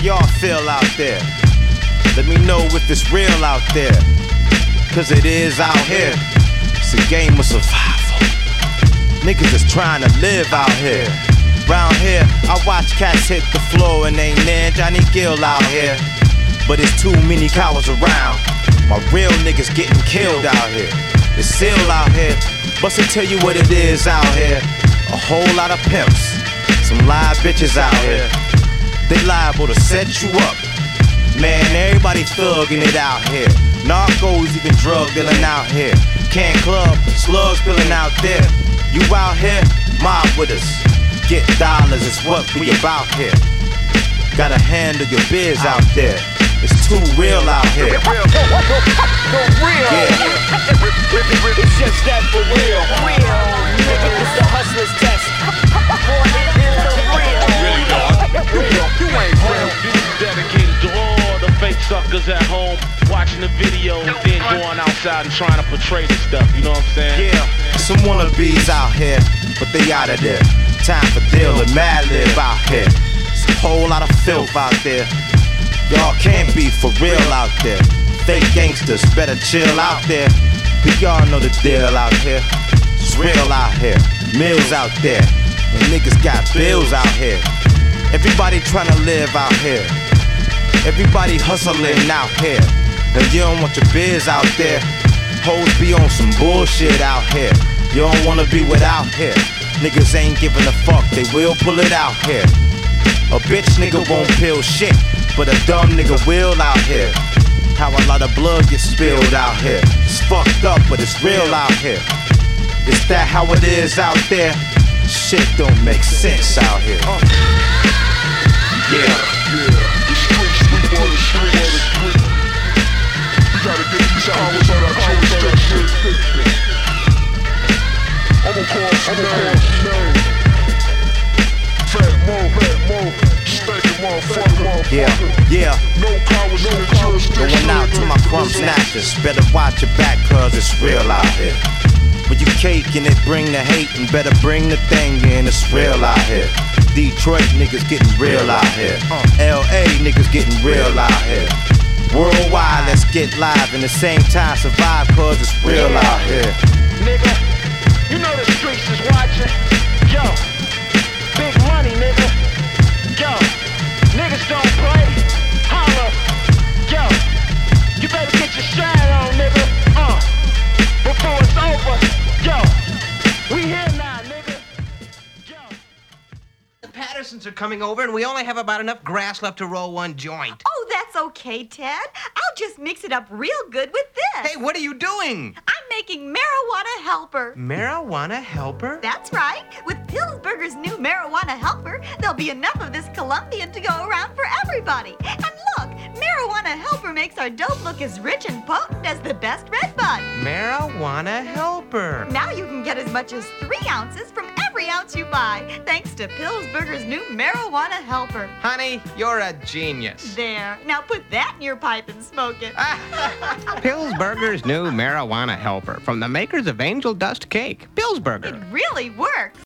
y'all feel out there? Let me know if it's real out there, cause it is out here. It's a game of survival. Niggas is trying to live out here. Round here, I watch cats hit the floor and ain't near Johnny Gill out here. But it's too many cowards around. My real niggas getting killed out here. It's still out here. Bust to tell you what it is out here. A whole lot of pimps, some live bitches out here. They liable to set you up. Man, everybody thugging it out here. Narcos, even drug dealing out here. Can club, slugs spilling out there. You out here, mob with us. Get dollars is what we about here. Gotta handle your biz out there. It's too real out here. Yeah. It's just that for real. It's the hustler's test. Really, dog? You ain't real. This is dedicated to all the fake suckers at home watching the video and then going outside and trying to portray this stuff. You know what I'm saying? Yeah. Some wannabes out here, but they out of there. Time for deal and mad live out here. It's a whole lot of filth out there. Y'all can't be for real out there. Fake gangsters better chill out there. But y'all know the deal out here. It's real out here. Mills out there. And niggas got bills out here. Everybody trying to live out here. Everybody hustling out here. And you don't want your biz out there. Hoes be on some bullshit out here. You don't wanna be without here. Niggas ain't giving a fuck, they will pull it out here. A bitch nigga won't peel shit, but a dumb nigga will out here. How a lot of blood gets spilled out here. It's fucked up, but it's real out here. Is that how it is out there? Shit don't make sense out here. Yeah. The street on the street. We gotta get these hours on our jurisdiction. I'ma call some names. Fat Mo, stinking motherfucker. Yeah. No powers in the jurisdiction. Going out to my crumb snatchers. Better watch your back, cause it's real out here. When you cake and it bring the hate, and better bring the thing in, it's real out here. Detroit niggas getting real out here. LA niggas getting real out here. Worldwide, let's get live and the same time survive, cause it's real out here. Nigga, you know the streets is watching. Yo, big money, nigga. Yo, niggas don't play. Holla. Yo, you better get your shine on, nigga. Before it's over. Yo, we here now, nigga. Yo. The Pattersons are coming over, and we only have about enough grass left to roll one joint. Oh, that's okay, Ted. I'll just mix it up real good with this. Hey, what are you doing? I'm making marijuana helper. Marijuana helper? That's right. With Pillsbury's new marijuana helper, there'll be enough of this Colombian to go around for everybody. And look, marijuana helper makes our dope look as rich and potent as the best red bud. Marijuana helper. Now you can get as much as 3 ounces from every ounce you buy, thanks to Pillsbury's new marijuana helper. Honey, you're a genius. There. Now put that in your pipe and smoke it. Pillsbury's new marijuana helper from the makers of Angel Dust Cake. Pillsbury. It really works.